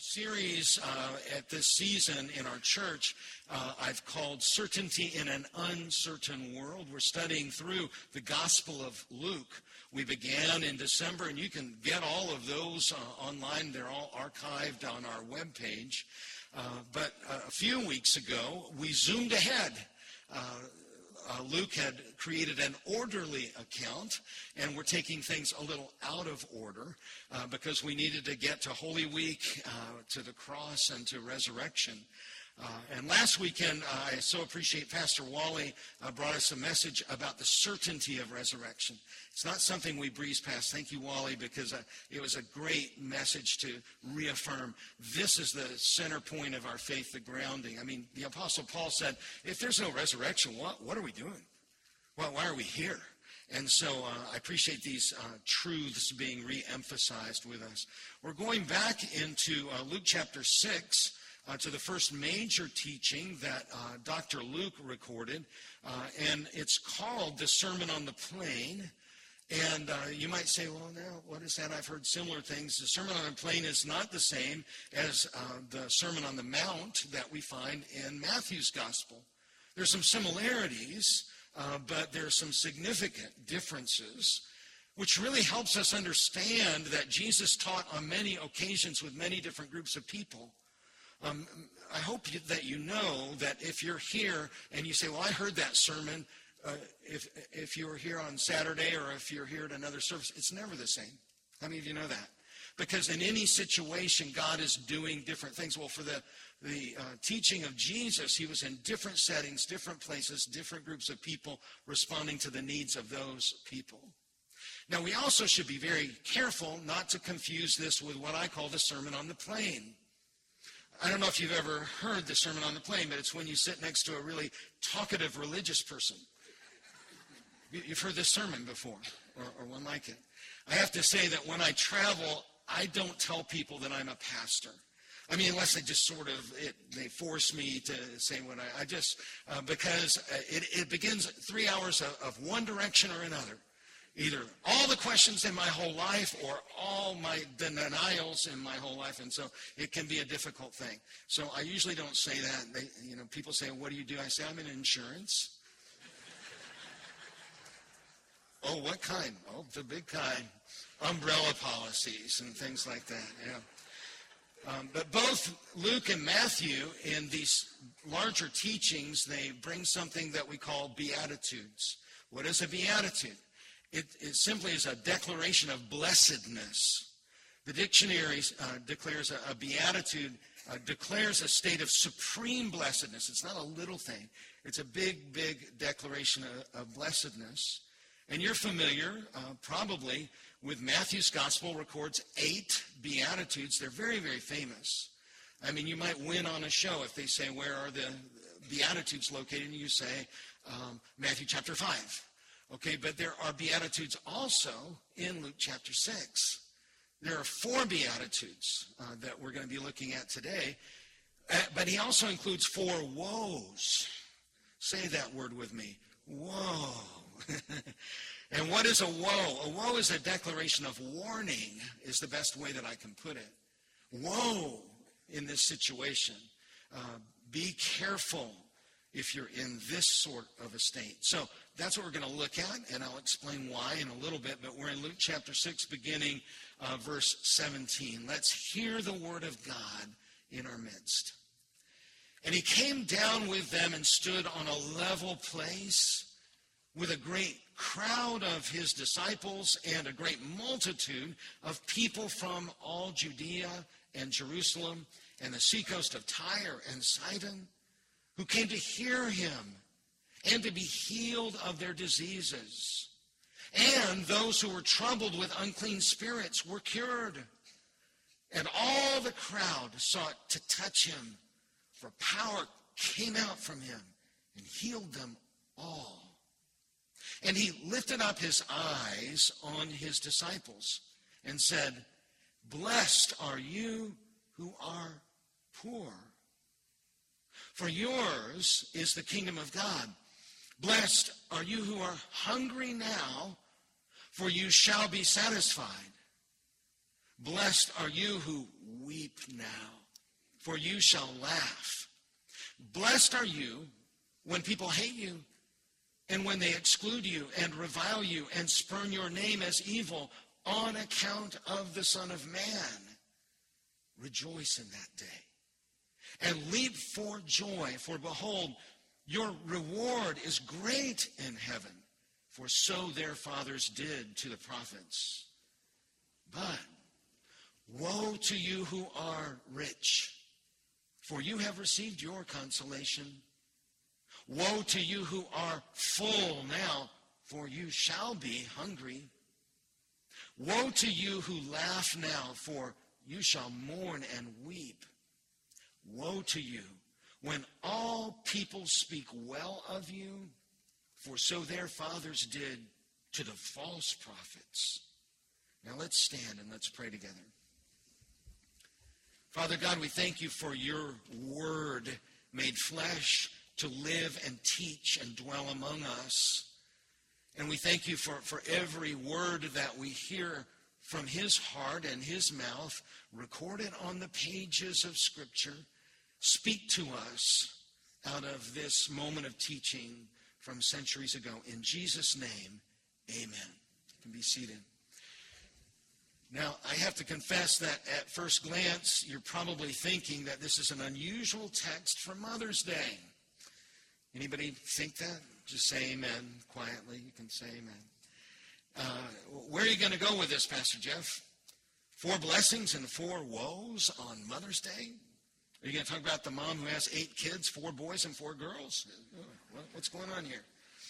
Series at this season in our church I've called Certainty in an Uncertain World. We're studying through the Gospel of Luke. We began in December, and you can get all of those online. They're all archived on our webpage. But a few weeks ago, we zoomed ahead. Luke had created an orderly account, and we're taking things a little out of order because we needed to get to Holy Week, to the cross, and to resurrection. And last weekend, I so appreciate Pastor Wally brought us a message about the certainty of resurrection. It's not something we breeze past. Thank you, Wally, because it was a great message to reaffirm this is the center point of our faith, the grounding. I mean, the Apostle Paul said, if there's no resurrection, what are we doing? Well, why are we here? And so I appreciate these truths being re-emphasized with us. We're going back into Luke chapter 6. To the first major teaching that Dr. Luke recorded, and it's called the Sermon on the Plain. And you might say, well, now, what is that? I've heard similar things. The Sermon on the Plain is not the same as the Sermon on the Mount that we find in Matthew's Gospel. There's some similarities, but there's some significant differences, which really helps us understand that Jesus taught on many occasions with many different groups of people. I hope that you know that if you're here and you say, well, I heard that sermon, if you were here on Saturday or if you're here at another service, it's never the same. How many of you know that? Because in any situation, God is doing different things. Well, for the teaching of Jesus, he was in different settings, different places, different groups of people responding to the needs of those people. Now, we also should be very careful not to confuse this with what I call the Sermon on the Plain. I don't know if you've ever heard the Sermon on the Plain, but it's when you sit next to a really talkative religious person. You've heard this sermon before, or one like it. I have to say that when I travel, I don't tell people that I'm a pastor. I mean, unless they just they force me to say what I just, because it begins 3 hours of one direction or another. Either all the questions in my whole life or all the denials in my whole life. And so it can be a difficult thing. So I usually don't say that. People say, what do you do? I say, I'm in insurance. Oh, what kind? Oh, the big kind. Umbrella policies and things like that. Yeah. But both Luke and Matthew, in these larger teachings, they bring something that we call beatitudes. What is a beatitude? It simply is a declaration of blessedness. The dictionary declares a beatitude, declares a state of supreme blessedness. It's not a little thing. It's a big, big declaration of blessedness. And you're familiar, probably, with Matthew's Gospel records 8 beatitudes. They're very, very famous. I mean, you might win on a show if they say, where are the beatitudes located? And you say, Matthew chapter 5. Okay, but there are beatitudes also in Luke chapter 6. There are 4 beatitudes that we're going to be looking at today. But he also includes 4 woes. Say that word with me. Woe. And what is a woe? A woe is a declaration of warning, is the best way that I can put it. Woe in this situation. Be careful if you're in this sort of a state. So that's what we're going to look at, and I'll explain why in a little bit. But we're in Luke chapter 6, beginning verse 17. Let's hear the word of God in our midst. And he came down with them and stood on a level place with a great crowd of his disciples and a great multitude of people from all Judea and Jerusalem and the seacoast of Tyre and Sidon, who came to hear him and to be healed of their diseases. And those who were troubled with unclean spirits were cured. And all the crowd sought to touch him, for power came out from him and healed them all. And he lifted up his eyes on his disciples and said, Blessed are you who are poor, for yours is the kingdom of God. Blessed are you who are hungry now, for you shall be satisfied. Blessed are you who weep now, for you shall laugh. Blessed are you when people hate you, and when they exclude you and revile you and spurn your name as evil on account of the Son of Man. Rejoice in that day and leap for joy, for behold, your reward is great in heaven, for so their fathers did to the prophets. But woe to you who are rich, for you have received your consolation. Woe to you who are full now, for you shall be hungry. Woe to you who laugh now, for you shall mourn and weep. Woe to you when all people speak well of you, for so their fathers did to the false prophets. Now let's stand and let's pray together. Father God, we thank you for your word made flesh to live and teach and dwell among us. And we thank you for every word that we hear from his heart and his mouth, recorded on the pages of Scripture. Speak to us out of this moment of teaching from centuries ago. In Jesus' name, amen. You can be seated. Now, I have to confess that at first glance, you're probably thinking that this is an unusual text for Mother's Day. Anybody think that? Just say amen quietly. You can say amen. Where are you going to go with this, Pastor Jeff? 4 blessings and 4 woes on Mother's Day? Are you going to talk about the mom who has 8 kids, 4 boys and 4 girls? What's going on here?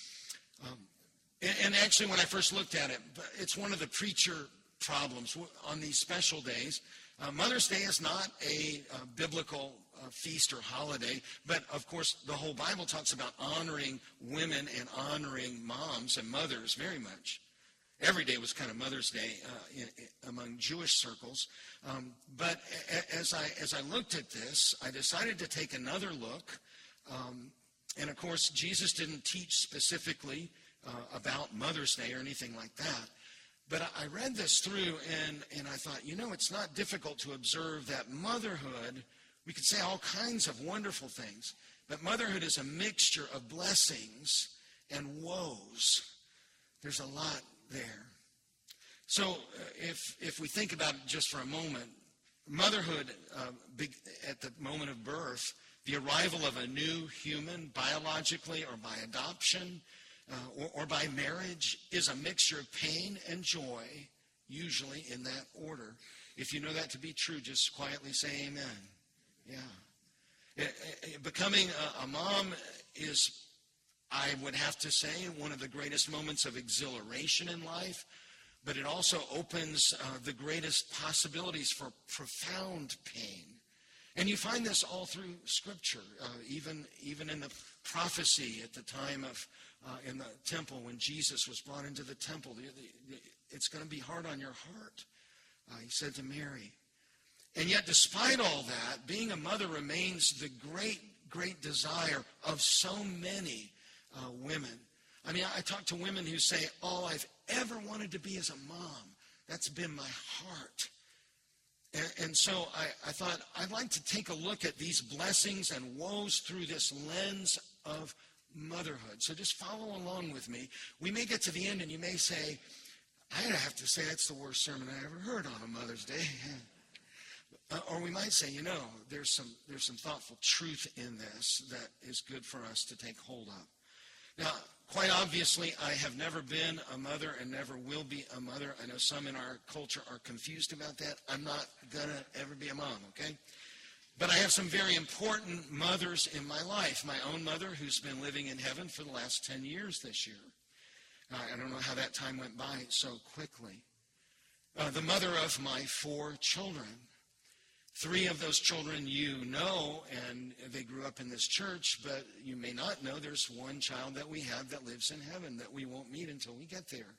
And actually, when I first looked at it, it's one of the preacher problems on these special days. Mother's Day is not a biblical feast or holiday, but of course the whole Bible talks about honoring women and honoring moms and mothers very much. Every day was kind of Mother's Day among Jewish circles. But as I looked at this, I decided to take another look. And of course, Jesus didn't teach specifically about Mother's Day or anything like that. But I read this through, and I thought, it's not difficult to observe that motherhood, we could say all kinds of wonderful things, but motherhood is a mixture of blessings and woes. There's a lot there. So if we think about it just for a moment, motherhood at the moment of birth, the arrival of a new human biologically or by adoption, or by marriage, is a mixture of pain and joy, usually in that order. If you know that to be true, just quietly say amen. Yeah. Becoming a mom is, I would have to say, one of the greatest moments of exhilaration in life, but it also opens the greatest possibilities for profound pain. And you find this all through Scripture, even in the prophecy at the time of in the temple when Jesus was brought into the temple. It's going to be hard on your heart, he said to Mary. And yet, despite all that, being a mother remains the great desire of so many women. I mean, I talk to women who say, all I've ever wanted to be is a mom. That's been my heart. And so I thought I'd like to take a look at these blessings and woes through this lens of motherhood. So just follow along with me. We may get to the end and you may say, I have to say that's the worst sermon I ever heard on a Mother's Day. Or we might say, there's some thoughtful truth in this that is good for us to take hold of. Now, quite obviously, I have never been a mother and never will be a mother. I know some in our culture are confused about that. I'm not going to ever be a mom, okay? But I have some very important mothers in my life. My own mother, who's been living in heaven for the last 10 years this year. I don't know how that time went by so quickly. The mother of my 4 children. 3 of those children you know, and they grew up in this church, but you may not know there's one child that we have that lives in heaven that we won't meet until we get there.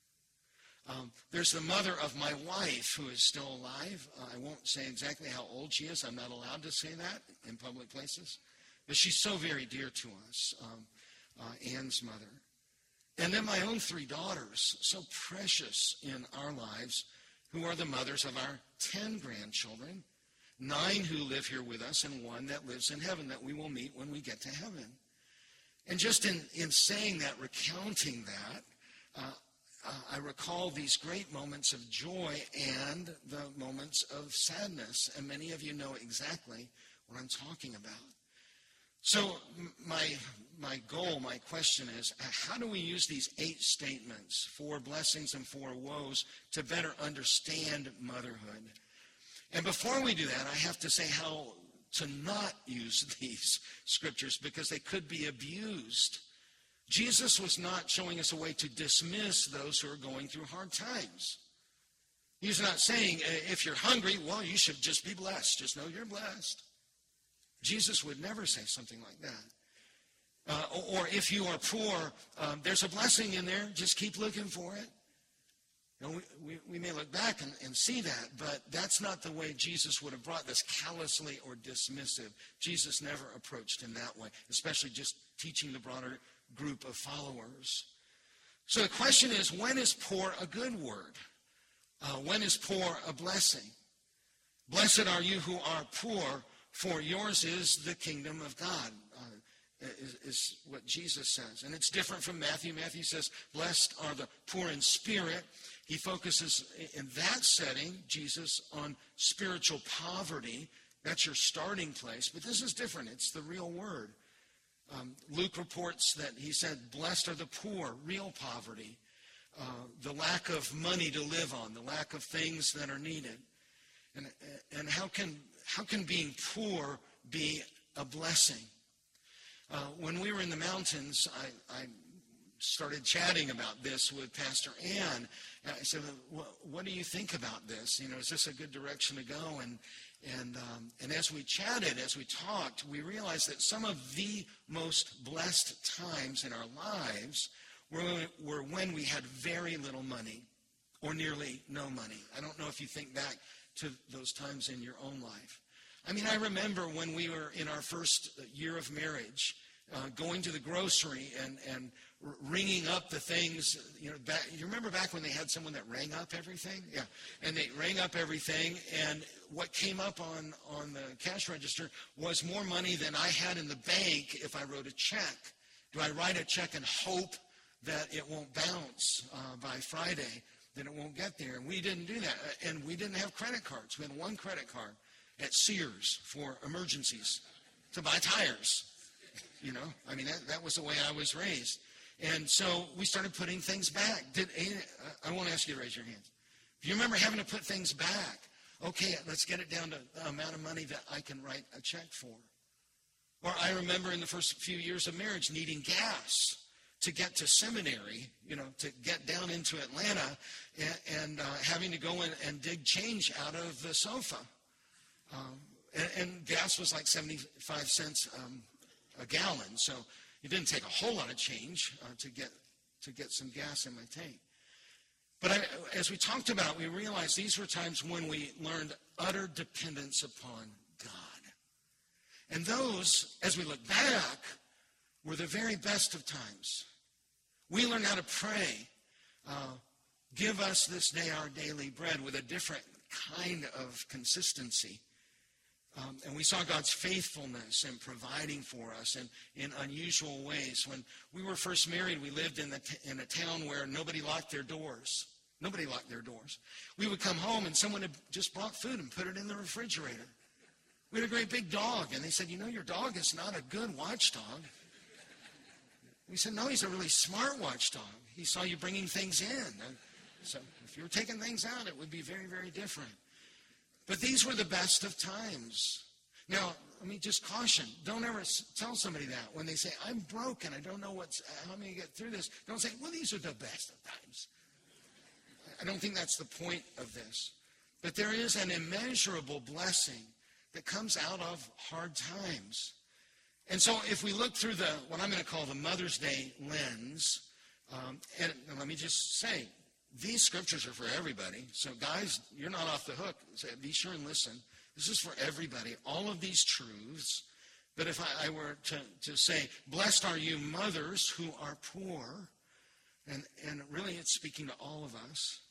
There's the mother of my wife who is still alive. I won't say exactly how old she is. I'm not allowed to say that in public places. But she's so very dear to us, Ann's mother. And then my own 3 daughters, so precious in our lives, who are the mothers of our 10 grandchildren, 9 who live here with us, and 1 that lives in heaven that we will meet when we get to heaven. And just in saying that, recounting that, I recall these great moments of joy and the moments of sadness. And many of you know exactly what I'm talking about. So my goal, my question is, how do we use these 8 statements, 4 blessings and 4 woes, to better understand motherhood? And before we do that, I have to say how to not use these scriptures, because they could be abused. Jesus was not showing us a way to dismiss those who are going through hard times. He's not saying, if you're hungry, well, you should just be blessed. Just know you're blessed. Jesus would never say something like that. Or if you are poor, there's a blessing in there. Just keep looking for it. You know, we may look back and see that, but that's not the way Jesus would have brought this, callously or dismissive. Jesus never approached in that way, especially just teaching the broader group of followers. So the question is, when is poor a good word? When is poor a blessing? Blessed are you who are poor, for yours is the kingdom of God, is what Jesus says. And it's different from Matthew. Matthew says, blessed are the poor in spirit. He focuses in that setting, Jesus, on spiritual poverty. That's your starting place. But this is different. It's the real word. Luke reports that he said, blessed are the poor, real poverty, the lack of money to live on, the lack of things that are needed. And how can being poor be a blessing? When we were in the mountains, I started chatting about this with Pastor Ann. I said, what do you think about this? You know, is this a good direction to go? And as we chatted, as we talked, we realized that some of the most blessed times in our lives were when we had very little money or nearly no money. I don't know if you think back to those times in your own life. I mean, I remember when we were in our first year of marriage, going to the grocery and ringing up the things. You know, you remember back when they had someone that rang up everything? Yeah, and they rang up everything, and what came up on the cash register was more money than I had in the bank if I wrote a check. Do I write a check and hope that it won't bounce by Friday, that it won't get there? And we didn't do that, and we didn't have credit cards. We had one credit card at Sears for emergencies to buy tires. You know, I mean, that was the way I was raised. And so we started putting things back. I won't ask you to raise your hands. If you remember having to put things back, okay, let's get it down to the amount of money that I can write a check for. Or I remember in the first few years of marriage needing gas to get to seminary, you know, to get down into Atlanta, and having to go in and dig change out of the sofa. And gas was like 75 cents a gallon, so it didn't take a whole lot of change to get some gas in my tank. But as we talked about, we realized these were times when we learned utter dependence upon God. And those, as we look back, were the very best of times. We learned how to pray. Give us this day our daily bread, with a different kind of consistency. And we saw God's faithfulness in providing for us in unusual ways. When we were first married, we lived in a town where nobody locked their doors. Nobody locked their doors. We would come home and someone had just brought food and put it in the refrigerator. We had a great big dog, and they said, you know, your dog is not a good watchdog. We said, no, he's a really smart watchdog. He saw you bringing things in. So if you were taking things out, it would be very, very different. But these were the best of times. Now, let me just caution. Don't ever tell somebody that. When they say, I'm broken, I don't know how I'm going to get through this. Don't say, well, these are the best of times. I don't think that's the point of this. But there is an immeasurable blessing that comes out of hard times. And so if we look through what I'm going to call the Mother's Day lens, and let me just say, these scriptures are for everybody. So guys, you're not off the hook. So be sure and listen. This is for everybody, all of these truths. But if I were to say, blessed are you mothers who are poor, and really it's speaking to all of us.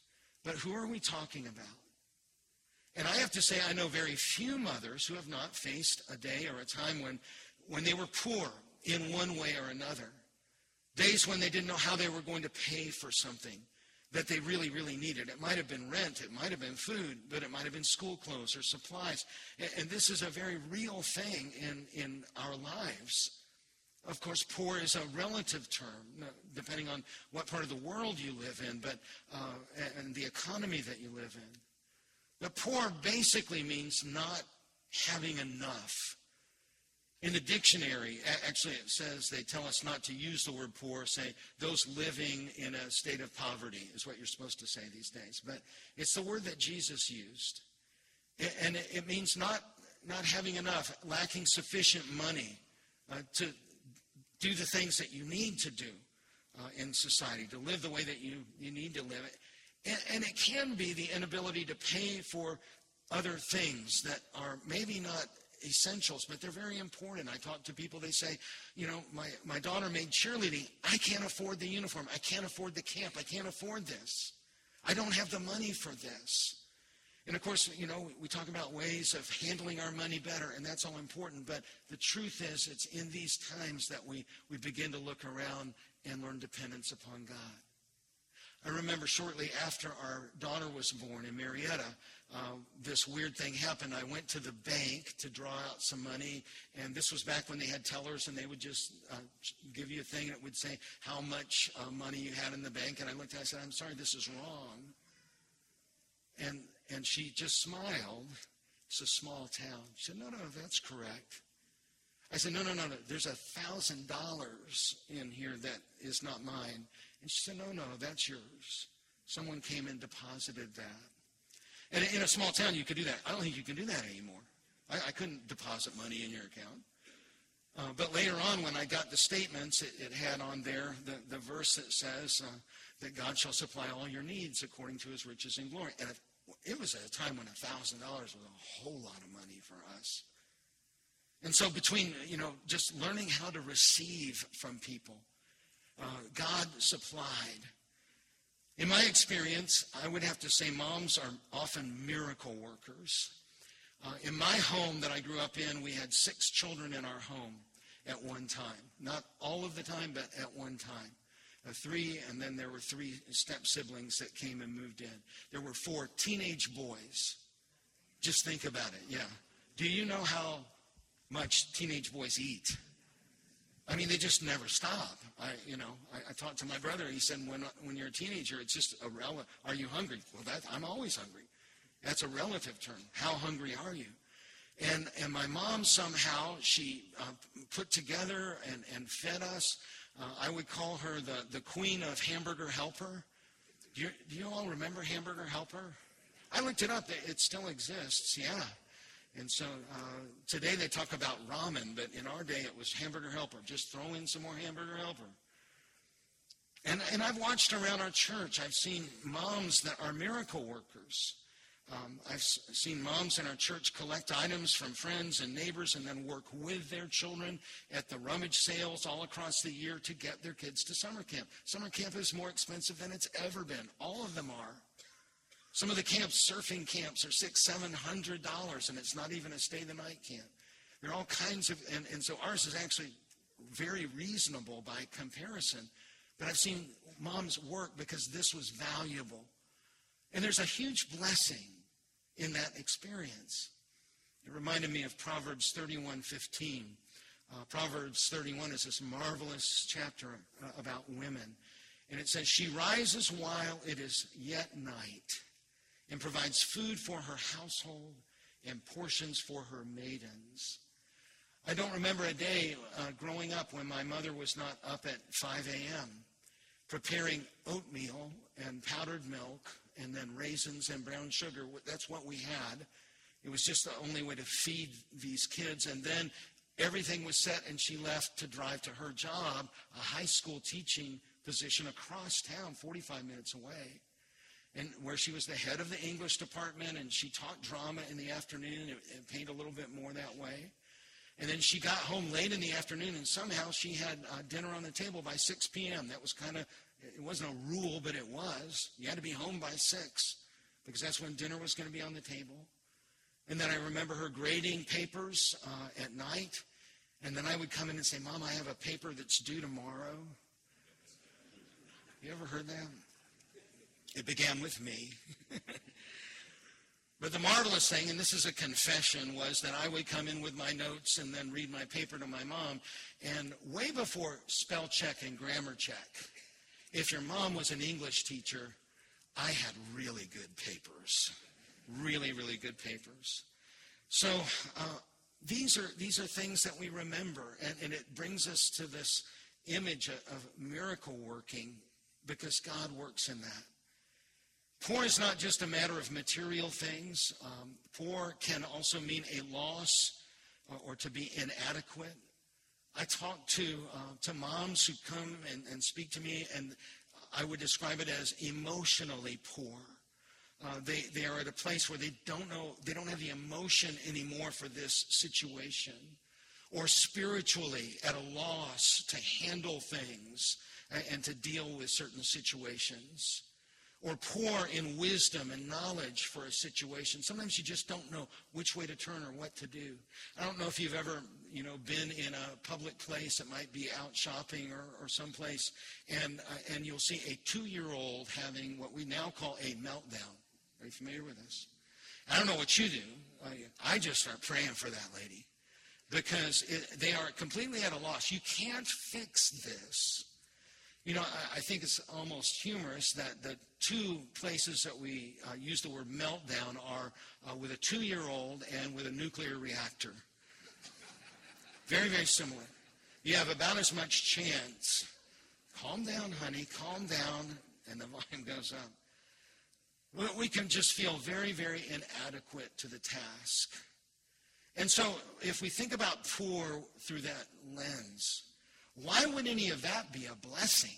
But who are we talking about? And I have to say, I know very few mothers who have not faced a day or a time when they were poor in one way or another. Days when they didn't know how they were going to pay for something that they really, really needed. It might have been rent, it might have been food, but it might have been school clothes or supplies. And this is a very real thing in our lives. Of course, poor is a relative term, depending on what part of the world you live in, but and the economy that you live in. But poor basically means not having enough. In the dictionary, actually it says, they tell us not to use the word poor, say those living in a state of poverty is what you're supposed to say these days. But it's the word that Jesus used. And it means not having enough, lacking sufficient money to do the things that you need to do in society, to live the way that you need to live. And it can be the inability to pay for other things that are maybe not essentials, but they're very important. I talk to people, they say, my daughter made cheerleading. I can't afford the uniform. I can't afford the camp. I can't afford this. I don't have the money for this. And of course, we talk about ways of handling our money better, and that's all important. But the truth is, it's in these times that we begin to look around and learn dependence upon God. I remember shortly after our daughter was born in Marietta, this weird thing happened. I went to the bank to draw out some money, and this was back when they had tellers, and they would just give you a thing, and it would say how much money you had in the bank. And I looked at it, I said, I'm sorry, this is wrong. And she just smiled. It's a small town. She said, no, that's correct. I said, no, there's $1,000 in here that is not mine. And she said, no, that's yours. Someone came and deposited that. And in a small town, you could do that. I don't think you can do that anymore. I couldn't deposit money in your account. But later on, when I got the statements, it had on there the verse that says that God shall supply all your needs according to his riches and glory. And it was at a time when $1,000 was a whole lot of money for us. And so between, just learning how to receive from people, God supplied. In my experience, I would have to say moms are often miracle workers. In my home that I grew up in, we had 6 children in our home at one time. Not all of the time, but at one time. 3, and then there were 3 step-siblings that came and moved in. There were 4 teenage boys. Just think about it, yeah. Do you know how much teenage boys eat? I mean, they just never stop. I talked to my brother. He said, when you're a teenager, it's just a relative. Are you hungry? Well, I'm always hungry. That's a relative term. How hungry are you? And my mom somehow, she put together and fed us. I would call her the queen of Hamburger Helper. Do you all remember Hamburger Helper? I looked it up. It still exists, yeah. And so today they talk about ramen, but in our day it was Hamburger Helper. Just throw in some more Hamburger Helper. And I've watched around our church. I've seen moms that are miracle workers. I've seen moms in our church collect items from friends and neighbors and then work with their children at the rummage sales all across the year to get their kids to summer camp. Summer camp is more expensive than it's ever been. All of them are. Some of the camps, surfing camps, are $600-700, and it's not even a stay-the-night camp. There are all kinds of, and so ours is actually very reasonable by comparison. But I've seen moms work because this was valuable. And there's a huge blessing in that experience. It reminded me of Proverbs 31:15. Proverbs 31 is this marvelous chapter about women. And it says, she rises while it is yet night and provides food for her household and portions for her maidens. I don't remember a day growing up when my mother was not up at 5 a.m. preparing oatmeal and powdered milk and then raisins and brown sugar. That's what we had. It was just the only way to feed these kids. And then everything was set and she left to drive to her job, a high school teaching position across town, 45 minutes away. And where she was the head of the English department, and she taught drama in the afternoon and paid a little bit more that way. And then she got home late in the afternoon, and somehow she had dinner on the table by 6 p.m. That was it wasn't a rule, but it was. was. You had to be home by 6 because that's when dinner was going to be on the table. And then I remember her grading papers at night. And then I would come in and say, Mom, I have a paper that's due tomorrow. You ever heard that? It began with me. But the marvelous thing, and this is a confession, was that I would come in with my notes and then read my paper to my mom. And way before spell check and grammar check, if your mom was an English teacher, I had really good papers. Really, really good papers. So these are things that we remember. And it brings us to this image of miracle working because God works in that. Poor is not just a matter of material things. Poor can also mean a loss or to be inadequate. I talk to moms who come and speak to me, and I would describe it as emotionally poor. They are at a place where they don't have the emotion anymore for this situation, or spiritually at a loss to handle things and to deal with certain situations. Or poor in wisdom and knowledge for a situation. Sometimes you just don't know which way to turn or what to do. I don't know if you've ever, been in a public place. It might be out shopping or someplace, and you'll see a 2-year-old having what we now call a meltdown. Are you familiar with this? I don't know what you do. I just start praying for that lady because they are completely at a loss. You can't fix this. I think it's almost humorous that the two places that we use the word meltdown are with a 2-year-old and with a nuclear reactor. Very, very similar. You have about as much chance. Calm down, honey, calm down, and the volume goes up. We can just feel very, very inadequate to the task. And so if we think about poor through that lens, why would any of that be a blessing?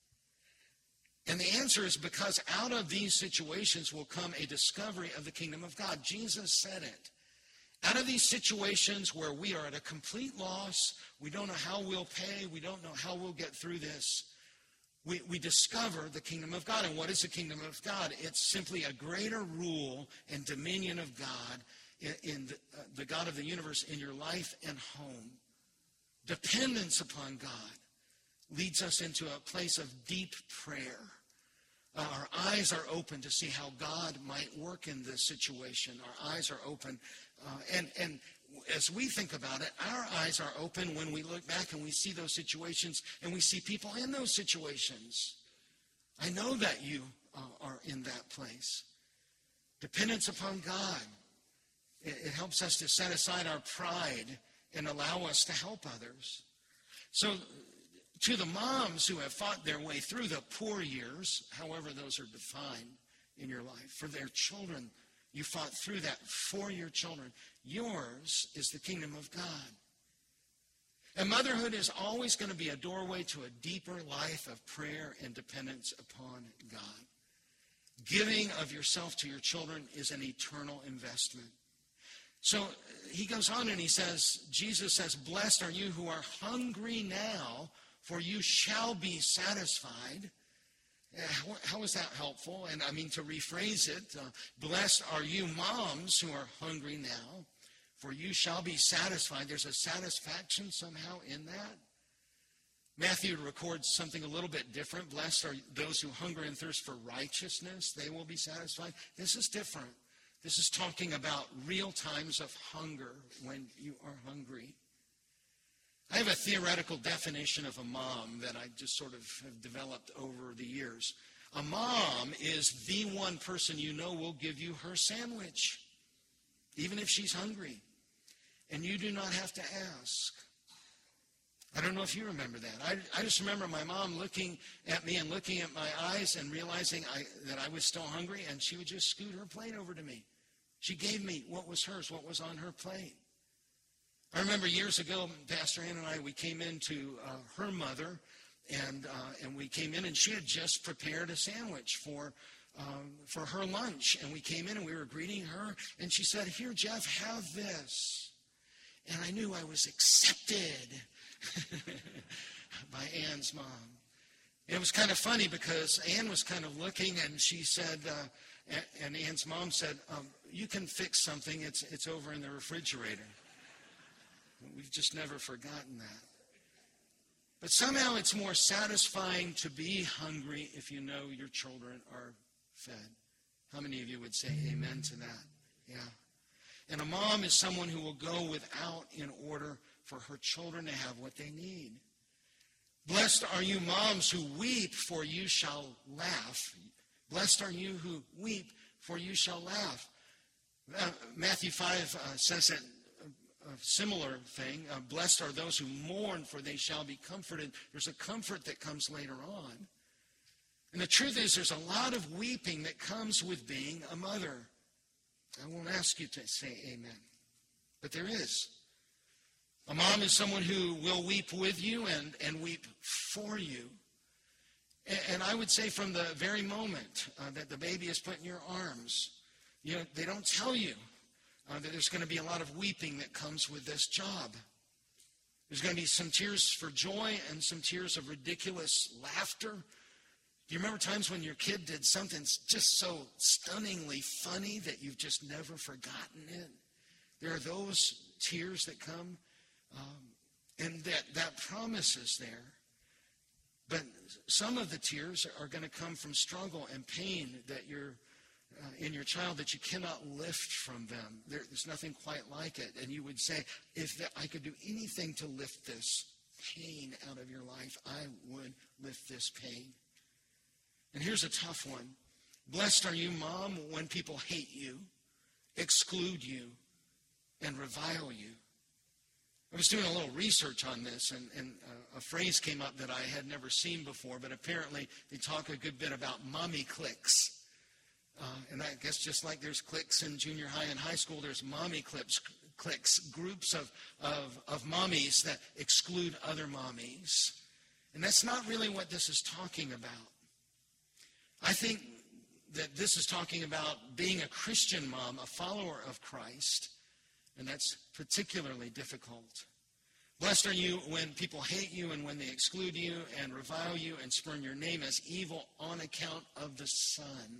And the answer is because out of these situations will come a discovery of the kingdom of God. Jesus said it. Out of these situations where we are at a complete loss, we don't know how we'll pay, we don't know how we'll get through this, we discover the kingdom of God. And what is the kingdom of God? It's simply a greater rule and dominion of God in the God of the universe in your life and home. Dependence upon God leads us into a place of deep prayer. Our eyes are open to see how God might work in this situation. Our eyes are open. And as we think about it, our eyes are open when we look back and we see those situations and we see people in those situations. I know that you are in that place. Dependence upon God. It helps us to set aside our pride and allow us to help others. So to the moms who have fought their way through the poor years, however those are defined in your life, for their children, you fought through that for your children. Yours is the kingdom of God. And motherhood is always going to be a doorway to a deeper life of prayer and dependence upon God. Giving of yourself to your children is an eternal investment. So he goes on and he says, Jesus says, blessed are you who are hungry now, for you shall be satisfied. How is that helpful? And I mean, to rephrase it, blessed are you moms who are hungry now, for you shall be satisfied. There's a satisfaction somehow in that. Matthew records something a little bit different. Blessed are those who hunger and thirst for righteousness. They will be satisfied. This is different. This is talking about real times of hunger when you are hungry. I have a theoretical definition of a mom that I just sort of have developed over the years. A mom is the one person you know will give you her sandwich, even if she's hungry. And you do not have to ask. I don't know if you remember that. I just remember my mom looking at me and looking at my eyes and realizing that I was still hungry, and she would just scoot her plate over to me. She gave me what was hers, what was on her plate. I remember years ago, Pastor Ann and I, we came into her mother, and we came in, and she had just prepared a sandwich for her lunch. And we came in, and we were greeting her, and she said, "Here, Jeff, have this." And I knew I was accepted by Ann's mom. It was kind of funny because Ann was kind of looking, and she said, and Ann's mom said, you can fix something. It's over in the refrigerator. We've just never forgotten that. But somehow it's more satisfying to be hungry if you know your children are fed. How many of you would say amen to that? Yeah. And a mom is someone who will go without in order for her children to have what they need. Blessed are you moms who weep, for you shall laugh. Blessed are you who weep, for you shall laugh. Matthew 5 says a similar thing. Blessed are those who mourn, for they shall be comforted. There's a comfort that comes later on. And the truth is, there's a lot of weeping that comes with being a mother. I won't ask you to say amen, but there is. A mom is someone who will weep with you and weep for you. And I would say from the very moment that the baby is put in your arms, they don't tell you that there's going to be a lot of weeping that comes with this job. There's going to be some tears for joy and some tears of ridiculous laughter. Do you remember times when your kid did something just so stunningly funny that you've just never forgotten it? There are those tears that come, and that promise is there. But some of the tears are going to come from struggle and pain that you're in your child that you cannot lift from them. There's nothing quite like it. And you would say, if I could do anything to lift this pain out of your life, I would lift this pain. And here's a tough one. Blessed are you, mom, when people hate you, exclude you, and revile you. I was doing a little research on this, and a phrase came up that I had never seen before, but apparently they talk a good bit about mommy cliques. And I guess just like there's cliques in junior high and high school, there's mommy cliques, groups of mommies that exclude other mommies. And that's not really what this is talking about. I think that this is talking about being a Christian mom, a follower of Christ, and that's particularly difficult. Blessed are you when people hate you and when they exclude you and revile you and spurn your name as evil on account of the Son.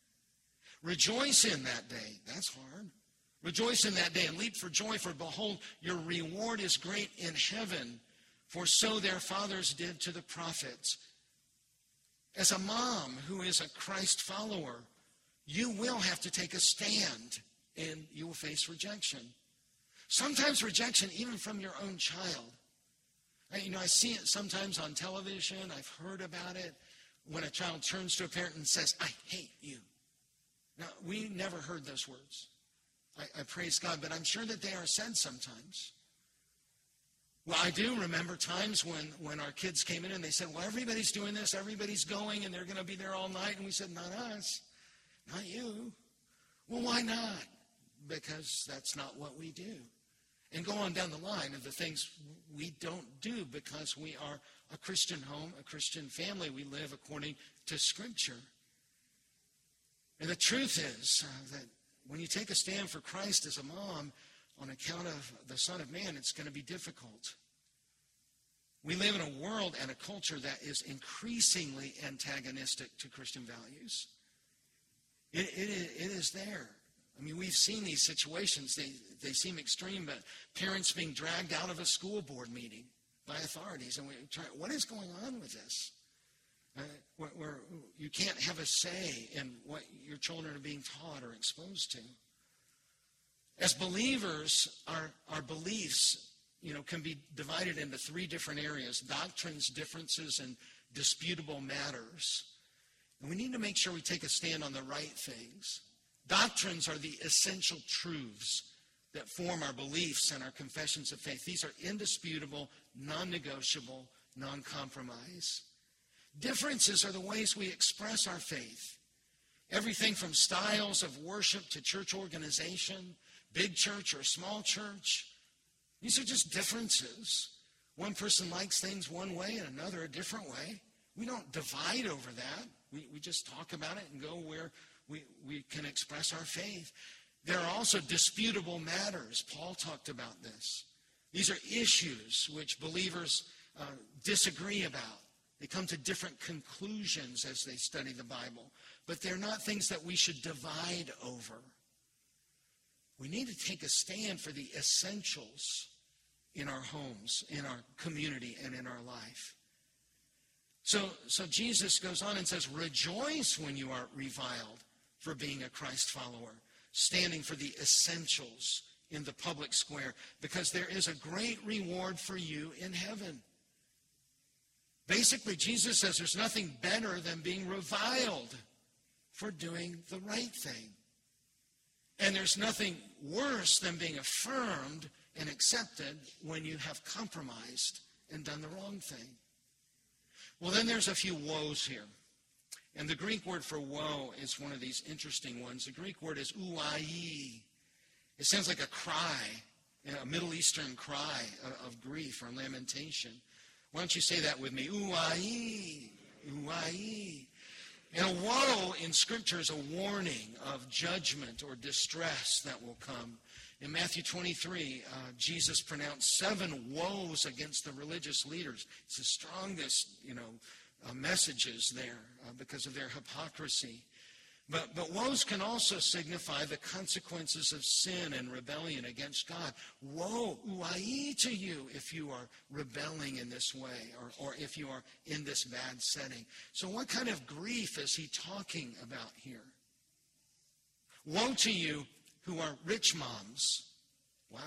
Rejoice in that day. That's hard. Rejoice in that day and leap for joy, for behold, your reward is great in heaven, for so their fathers did to the prophets. As a mom who is a Christ follower, you will have to take a stand and you will face rejection. Sometimes rejection even from your own child. I see it sometimes on television. I've heard about it when a child turns to a parent and says, I hate you. Now, we never heard those words. I praise God, but I'm sure that they are said sometimes. Well, I do remember times when our kids came in and they said, well, everybody's doing this, everybody's going, and they're going to be there all night. And we said, not us, not you. Well, why not? Because that's not what we do. And go on down the line of the things we don't do because we are a Christian home, a Christian family. We live according to Scripture. And the truth is that when you take a stand for Christ as a mom on account of the Son of Man, it's going to be difficult. We live in a world and a culture that is increasingly antagonistic to Christian values. It is there. I mean, we've seen these situations. They seem extreme, but parents being dragged out of a school board meeting by authorities. And we try, what is going on with this? Where you can't have a say in what your children are being taught or exposed to. As believers, our beliefs, can be divided into three different areas: doctrines, differences, and disputable matters. And we need to make sure we take a stand on the right things. Doctrines are the essential truths that form our beliefs and our confessions of faith. These are indisputable, non-negotiable, non-compromise. Differences are the ways we express our faith. Everything from styles of worship to church organization, big church or small church. These are just differences. One person likes things one way and another a different way. We don't divide over that. We just talk about it and go where we can express our faith. There are also disputable matters. Paul talked about this. These are issues which believers disagree about. They come to different conclusions as they study the Bible. But they're not things that we should divide over. We need to take a stand for the essentials in our homes, in our community, and in our life. So Jesus goes on and says, rejoice when you are reviled for being a Christ follower, standing for the essentials in the public square, because there is a great reward for you in heaven. Basically, Jesus says there's nothing better than being reviled for doing the right thing. And there's nothing worse than being affirmed and accepted when you have compromised and done the wrong thing. Well, then there's a few woes here. And the Greek word for woe is one of these interesting ones. The Greek word is ouai. It sounds like a cry, a Middle Eastern cry of grief or lamentation. Why don't you say that with me? Ouai, ouai. And a woe in Scripture is a warning of judgment or distress that will come. In Matthew 23, Jesus pronounced 7 woes against the religious leaders. It's the strongest, messages there because of their hypocrisy. But woes can also signify the consequences of sin and rebellion against God. Woe, ouai to you if you are rebelling in this way or if you are in this bad setting. So what kind of grief is he talking about here? Woe to you who are rich moms. Wow.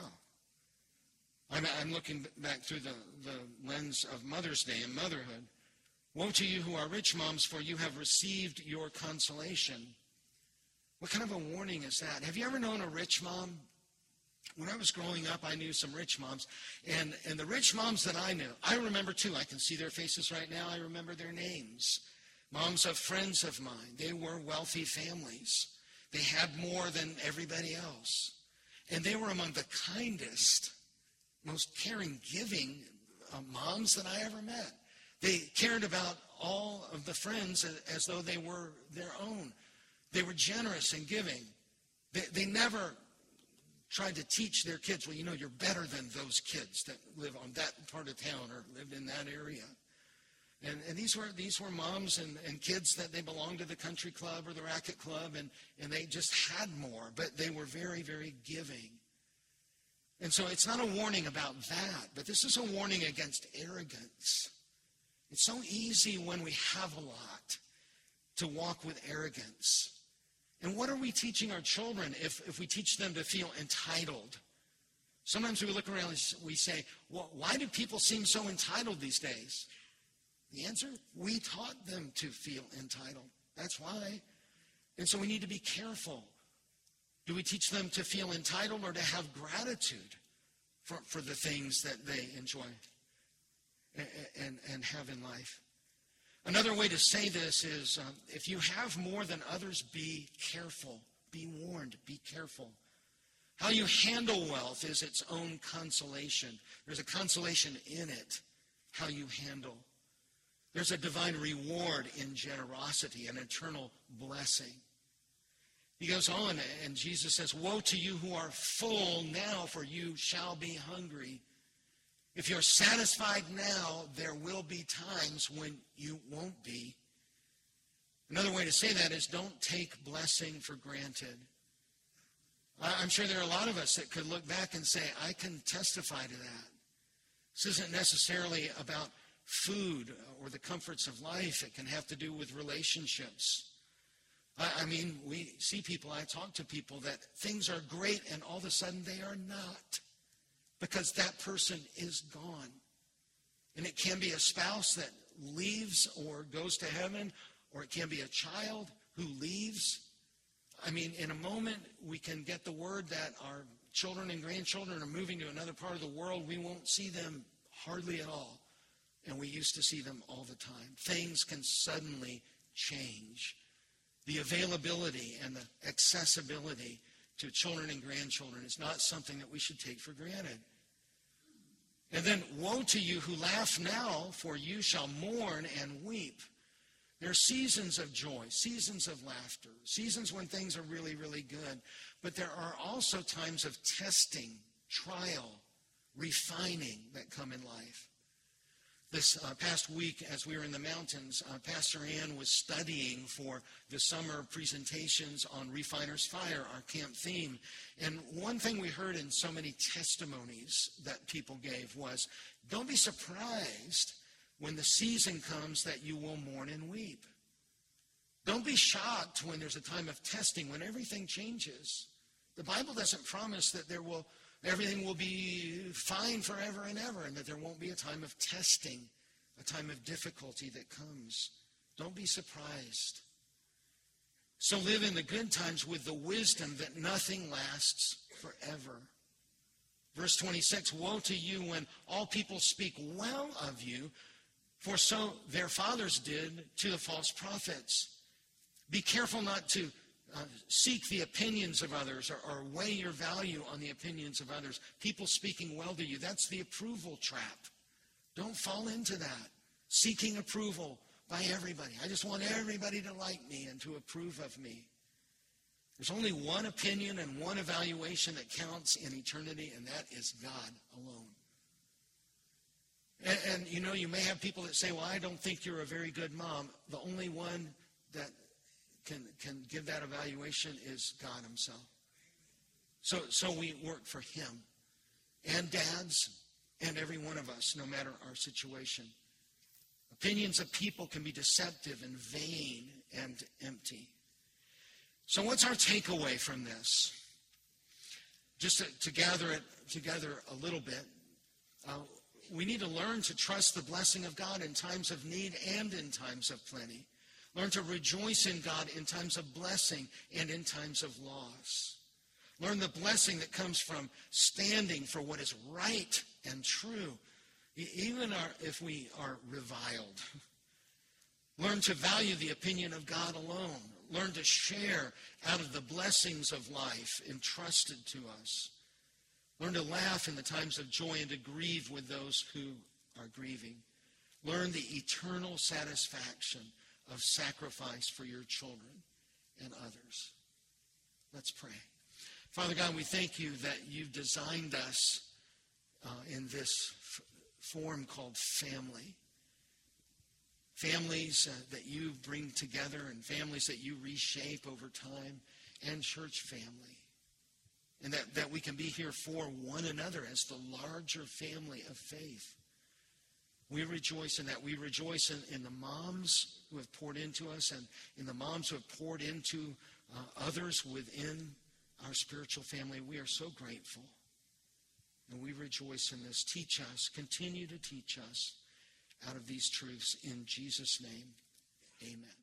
I'm looking back through the lens of Mother's Day and motherhood. Woe to you who are rich moms, for you have received your consolation. What kind of a warning is that? Have you ever known a rich mom? When I was growing up, I knew some rich moms. And the rich moms that I knew, I remember too. I can see their faces right now. I remember their names. Moms of friends of mine. They were wealthy families. They had more than everybody else. And they were among the kindest, most caring, giving moms that I ever met. They cared about all of the friends as though they were their own. They were generous and giving. They never tried to teach their kids, well, you're better than those kids that live on that part of town or lived in that area. And these were moms and kids that they belonged to the country club or the racket club, and they just had more, but they were very, very giving. And so it's not a warning about that, but this is a warning against arrogance. It's so easy when we have a lot to walk with arrogance. And what are we teaching our children if we teach them to feel entitled? Sometimes we look around and we say, well, why do people seem so entitled these days? The answer, we taught them to feel entitled. That's why. And so we need to be careful. Do we teach them to feel entitled or to have gratitude for the things that they enjoy and have in life? Another way to say this is, if you have more than others, be careful. Be warned. Be careful. How you handle wealth is its own consolation. There's a consolation in it, how you handle. There's a divine reward in generosity, an eternal blessing. He goes on, and Jesus says, woe to you who are full now, for you shall be hungry. If you're satisfied now, there will be times when you won't be. Another way to say that is don't take blessing for granted. I'm sure there are a lot of us that could look back and say, I can testify to that. This isn't necessarily about food or the comforts of life. It can have to do with relationships. I mean, we see people, I talk to people that things are great and all of a sudden they are not because that person is gone. And it can be a spouse that leaves or goes to heaven, or it can be a child who leaves. I mean, in a moment, we can get the word that our children and grandchildren are moving to another part of the world. We won't see them hardly at all. And we used to see them all the time. Things can suddenly change. The availability and the accessibility to children and grandchildren is not something that we should take for granted. And then, woe to you who laugh now, for you shall mourn and weep. There are seasons of joy, seasons of laughter, seasons when things are really, really good. But there are also times of testing, trial, refining that come in life. This past week, as we were in the mountains, Pastor Ann was studying for the summer presentations on Refiner's Fire, our camp theme. And one thing we heard in so many testimonies that people gave was, don't be surprised when the season comes that you will mourn and weep. Don't be shocked when there's a time of testing, when everything changes. The Bible doesn't promise that everything will be fine forever and ever, and that there won't be a time of testing, a time of difficulty that comes. Don't be surprised. So live in the good times with the wisdom that nothing lasts forever. Verse 26, woe to you when all people speak well of you, for so their fathers did to the false prophets. Be careful not to seek the opinions of others or weigh your value on the opinions of others. People speaking well to you, that's the approval trap. Don't fall into that. Seeking approval by everybody. I just want everybody to like me and to approve of me. There's only one opinion and one evaluation that counts in eternity, and that is God alone. And you may have people that say, well, I don't think you're a very good mom. The only one that can give that evaluation is God himself. So we work for him. And dads, and every one of us, no matter our situation. Opinions of people can be deceptive and vain and empty. So what's our takeaway from this? Just to gather it together a little bit, we need to learn to trust the blessing of God in times of need and in times of plenty. Learn to rejoice in God in times of blessing and in times of loss. Learn the blessing that comes from standing for what is right and true, even if we are reviled. Learn to value the opinion of God alone. Learn to share out of the blessings of life entrusted to us. Learn to laugh in the times of joy and to grieve with those who are grieving. Learn the eternal satisfaction of sacrifice for your children and others. Let's pray. Father God, we thank you that you've designed us in this form called family. Families that you bring together and families that you reshape over time, and church family. And that we can be here for one another as the larger family of faith. We rejoice in that. We rejoice in the moms who have poured into us and in the moms who have poured into others within our spiritual family. We are so grateful. And we rejoice in this. Teach us. Continue to teach us out of these truths. In Jesus' name, amen.